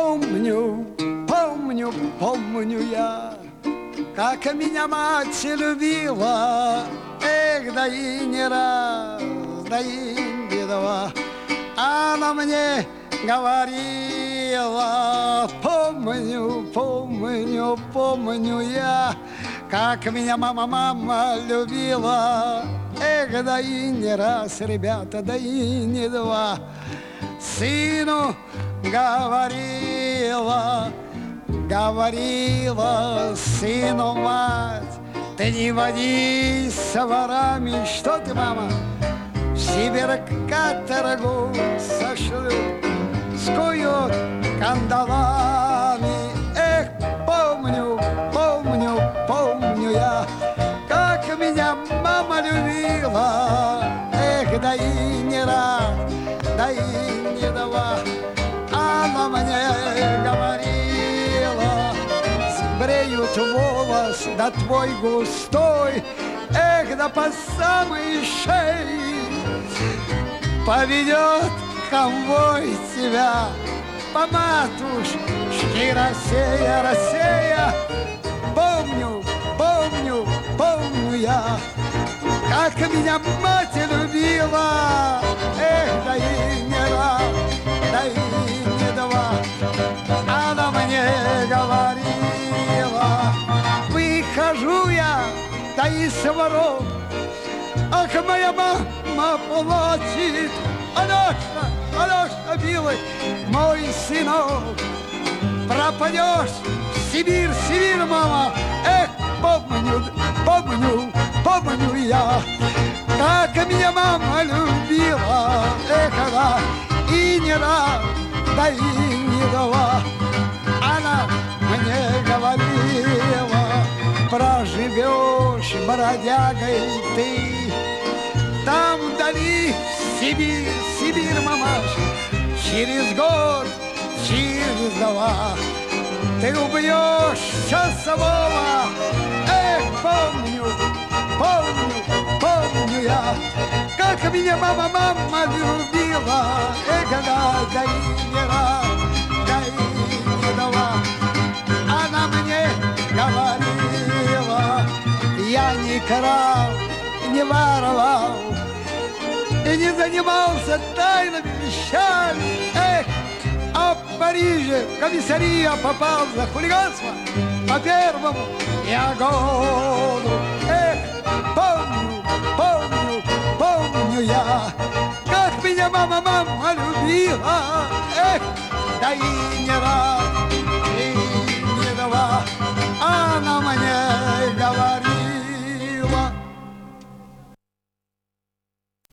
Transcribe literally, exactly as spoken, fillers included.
Помню, помню, помню я, как меня мать любила. Эх, да и не раз, да и не два. Она мне говорила: помню, помню, помню я, как меня мама, мама любила. Эх, да и не раз, ребята, да и не два. Сыну говорила, говорила сыну мать: ты не водись с ворами. Что ты, мама? В Сибирь каторгу сошлю, скуют кандалами. Эх, помню, помню, помню я, как меня мама любила. Эх, да и не раз, да и не два. Она мне говорила: сбреют волос, да твой густой, эх, да по самой шее поведет конвой тебя по матушке Россия, Россия. Помню, помню, помню я, как меня мать любила. Эх, да и не раз, да и не два. Она мне говорила: выхожу я, да и с ворот. Ах, моя мама плачет: Алёша, Алёша, милый, мой сынок, пропадешь в Сибирь, Сибирь, мама. Эх, помню, помню, помню я, как меня мама любила. Эх, да и не раз, да и не два. Она мне говорила: проживешь бродягой ты там вдали, Сибирь, Сибирь, мамаш, через год, через два ты убьешь часового. Эх, помню, помню, помню я, как меня мама, мама любила. Эх, да, да и не раз, да и не два. Она мне говорила: я не крал, не воровал и не занимался тайными вещами. Эх, а в Париже в комиссария попал за хулиганство по первому я году. Эх, помню, помню, помню я, как меня мама, мама любила. Эх, да и не раз.